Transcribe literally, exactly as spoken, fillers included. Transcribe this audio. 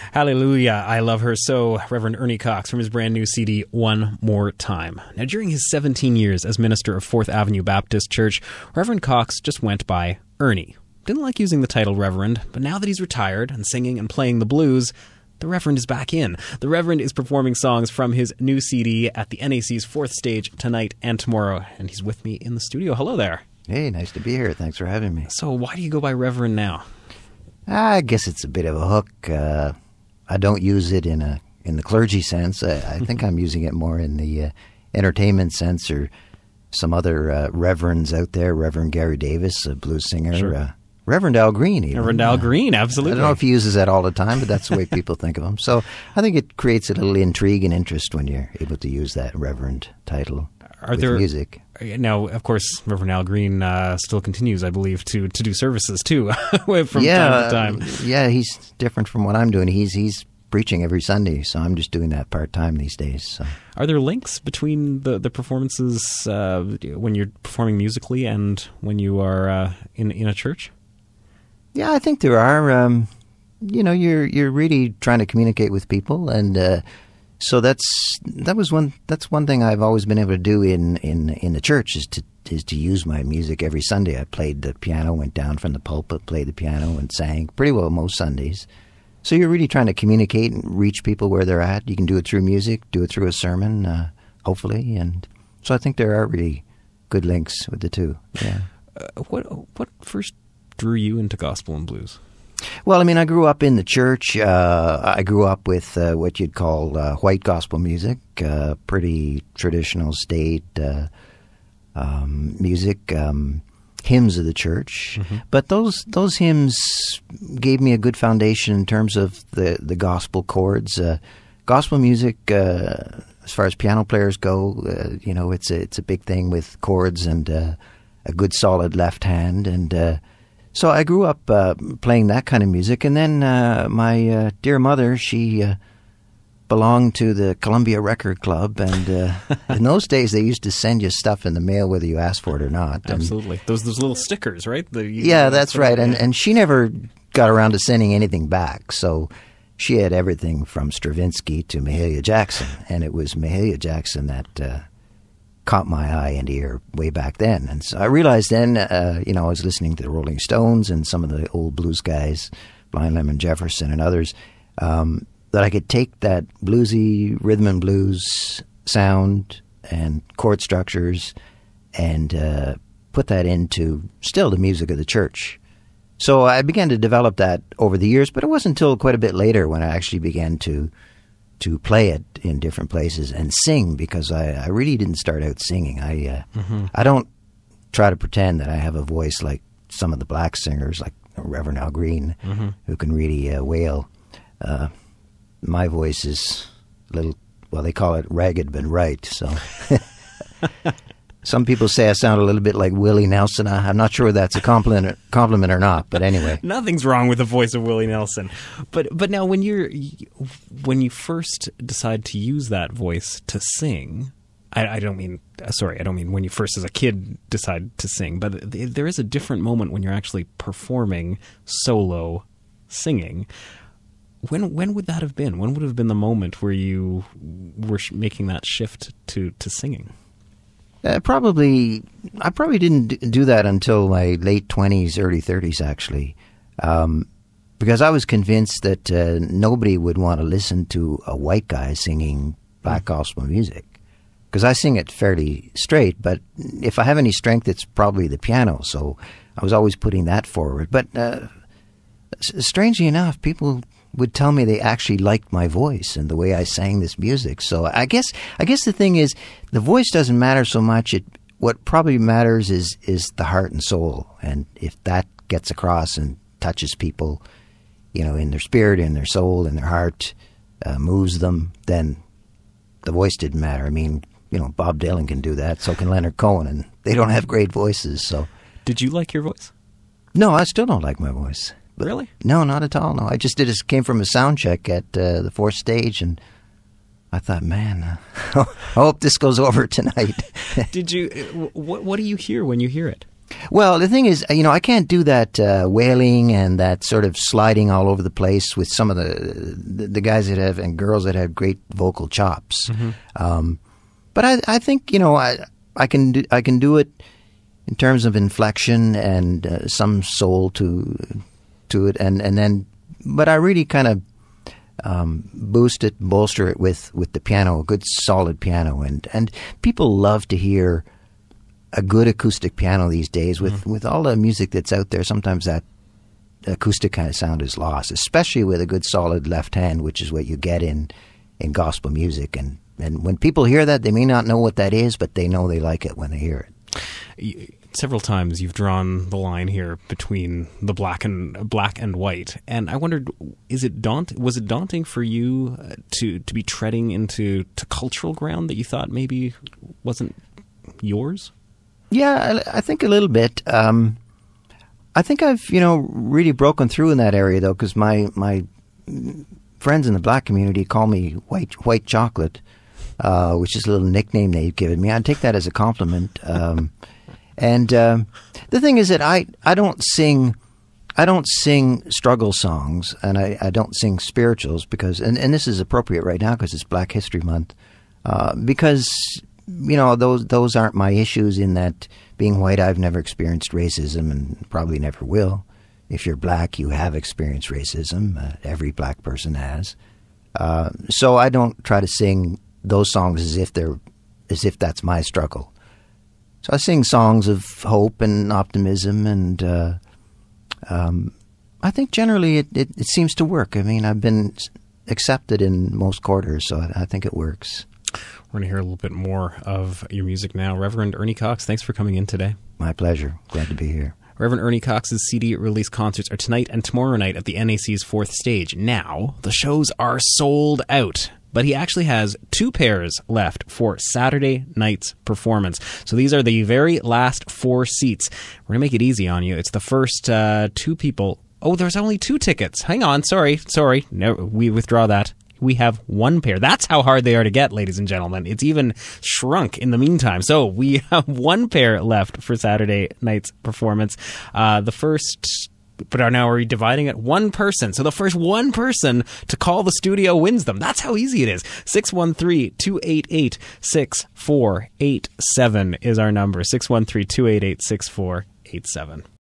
Hallelujah, I love her so. Reverend Ernie Cox from his brand new C D, One More Time. Now, during his seventeen years as minister of Fourth Avenue Baptist Church, Reverend Cox just went by Ernie. Didn't like using the title Reverend, but now that he's retired and singing and playing the blues, the Reverend is back in. The Reverend is performing songs from his new C D at the N A C's fourth stage tonight and tomorrow, and he's with me in the studio. Hello there. Hey, nice to be here. Thanks for having me. So why do you go by Reverend now? I guess it's a bit of a hook. Uh, I don't use it in a in the clergy sense. I, I think I'm using it more in the uh, entertainment sense, or some other uh, reverends out there. Reverend Gary Davis, a blues singer. Sure. Uh, Reverend Al Green, even. Reverend Al Green, absolutely. I don't know if he uses that all the time, but that's the way people think of him. So I think it creates a little intrigue and interest when you're able to use that Reverend title Are with there, music. Now, of course, Reverend Al Green uh, still continues, I believe, to, to do services, too, from yeah, time to time. Uh, yeah, he's different from what I'm doing. He's he's preaching every Sunday, so I'm just doing that part-time these days. So. Are there links between the, the performances uh, when you're performing musically and when you are uh, in, in a church? Yeah, I think there are. Um, you know, you're you're really trying to communicate with people, and uh, so that's that was one that's one thing I've always been able to do in, in, in the church is to is to use my music every Sunday. I played the piano, went down from the pulpit, played the piano, and sang pretty well most Sundays. So you're really trying to communicate and reach people where they're at. You can do it through music, do it through a sermon, uh, hopefully, and so I think there are really good links with the two. Yeah. Uh, what what first drew you into gospel and blues? Well, I mean, I grew up in the church. Uh, I grew up with uh, what you'd call uh, white gospel music, uh, pretty traditional state uh, um, music, um, hymns of the church. Mm-hmm. But those those hymns gave me a good foundation in terms of the, the gospel chords. Uh, gospel music, uh, as far as piano players go, uh, you know, it's a, it's a big thing with chords and uh, a good solid left hand, and uh, so I grew up uh, playing that kind of music, and then uh, my uh, dear mother, she uh, belonged to the Columbia Record Club, and uh, in those days they used to send you stuff in the mail whether you asked for it or not. Absolutely. And those those little stickers, right? The, you, yeah, that's right, and, and she never got around to sending anything back, so she had everything from Stravinsky to Mahalia Jackson, and it was Mahalia Jackson that uh, caught my eye and ear way back then. And so I realized then, uh, you know, I was listening to the Rolling Stones and some of the old blues guys, Blind Lemon Jefferson and others, um, that I could take that bluesy rhythm and blues sound and chord structures and uh, put that into still the music of the church. So I began to develop that over the years, but it wasn't until quite a bit later when I actually began to to play it in different places and sing, because I, I really didn't start out singing. I uh, mm-hmm. I don't try to pretend that I have a voice like some of the black singers, like Reverend Al Green, mm-hmm. who can really uh, wail. Uh, my voice is a little, well, they call it ragged but right, so... Some people say I sound a little bit like Willie Nelson. I'm not sure that's a compliment, compliment or not, but anyway. Nothing's wrong with the voice of Willie Nelson. But but now when you're when you first decide to use that voice to sing, I, I don't mean sorry, I don't mean when you first as a kid decide to sing, but there is a different moment when you're actually performing solo singing. When when would that have been? When would have been the moment where you were making that shift to, to singing? Uh, probably, I probably didn't do that until my late twenties, early thirties, actually, um, because I was convinced that uh, nobody would want to listen to a white guy singing black gospel music, because I sing it fairly straight, but if I have any strength, it's probably the piano, so I was always putting that forward. But uh, strangely enough, people would tell me they actually liked my voice and the way I sang this music. So I guess I guess the thing is, the voice doesn't matter so much. It what probably matters is is the heart and soul. And if that gets across and touches people, you know, in their spirit, in their soul, in their heart, uh, moves them, then the voice didn't matter. I mean, you know, Bob Dylan can do that, so can Leonard Cohen, and they don't have great voices. So, did you like your voice? No, I still don't like my voice. But really? No, not at all. No, I just did. A, came from a sound check at uh, the fourth stage, and I thought, man, uh, I hope this goes over tonight. Did you? What What do you hear when you hear it? Well, the thing is, you know, I can't do that uh, wailing and that sort of sliding all over the place with some of the the, the guys that have and girls that have great vocal chops. Mm-hmm. Um, but I, I think, you know, I I can do, I can do it in terms of inflection and uh, some soul to to it, and, and then, but I really kind of um, boost it, bolster it with, with the piano, a good solid piano, and and people love to hear a good acoustic piano these days. With, mm-hmm. with all the music that's out there, sometimes that acoustic kind of sound is lost, especially with a good solid left hand, which is what you get in, in gospel music. And, and when people hear that, they may not know what that is, but they know they like it when they hear it. Several times you've drawn the line here between the black and black and white, and I wondered, is it daunt? Was it daunting for you to to be treading into to cultural ground that you thought maybe wasn't yours? Yeah, I, I think a little bit. Um, I think I've, you know, really broken through in that area, though, because my, my friends in the black community call me White White Chocolate, uh, which is a little nickname they've given me. I take that as a compliment. Um, and um, the thing is that I, I don't sing I don't sing struggle songs, and I, I don't sing spirituals because, and, and this is appropriate right now because it's Black History Month, uh, because you know, those those aren't my issues. In that, being white, I've never experienced racism and probably never will. If you're black, you have experienced racism. Uh, every black person has. Uh, so I don't try to sing those songs as if they're as if that's my struggle. So I sing songs of hope and optimism, and uh, um, I think generally it, it, it seems to work. I mean, I've been accepted in most quarters, so I, I think it works. We're going to hear a little bit more of your music now. Reverend Ernie Cox, thanks for coming in today. My pleasure. Glad to be here. Reverend Ernie Cox's C D release concerts are tonight and tomorrow night at the N A C's fourth stage. Now, the shows are sold out, but he actually has two pairs left for Saturday night's performance. So these are the very last four seats. We're going to make it easy on you. It's the first uh, two people. Oh, there's only two tickets. Hang on. Sorry. Sorry. No, we withdraw that. We have one pair. That's how hard they are to get, ladies and gentlemen. It's even shrunk in the meantime. So we have one pair left for Saturday night's performance. Uh, the first, but are now we're dividing it one person. So the first one person to call the studio wins them. That's how easy it is. six one three, two eight eight, six four eight seven is our number. six one three, two eight eight, six four eight seven.